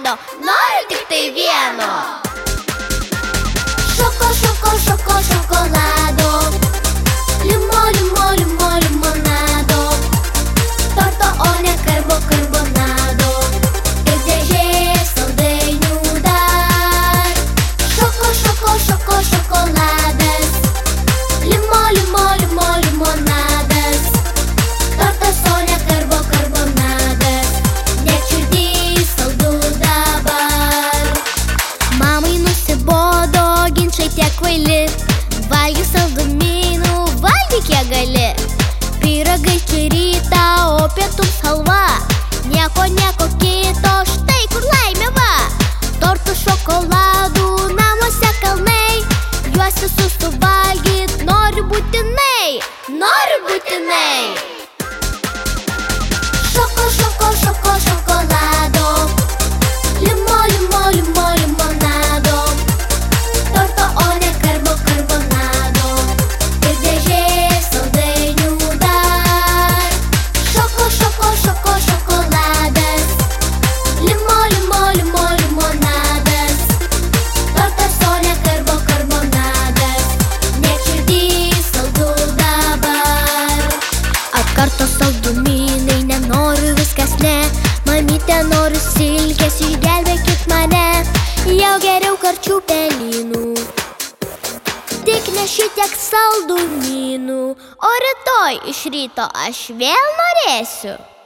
pieno, noriu tik tai vieno. Šokolado, limonado, torto, o ne karbonado, ir dėžės saldainių dar. Šokoladas, limonadas, tortas, o ne karbonadas, net širdį saldu dabar. Mamai nusibodo ginčai tie kvaili, valgyk saldumynų, valgyk kiek gali. Pyragai iki rytą, o pietums halva, nieko kito, štai kur laimė va. Tortų, šokoladų, namuose kalnai, juos visus suvalgyt noriu būtinai. Šokolado, limonado, torto, o ne karbonado, ir dėžės saldainių dar. Šokoladas, limonadas, tortas, o ne karbonadas, net širdį saldu dabar. Apkarto saldumynai, nenoriu viskas ne, mamyte noriu silkės, išgelbėkit mane. Jau geriau karčių pelynų, tik ne šitiek saldumynų, o rytoj iš ryto aš vėl norėsiu.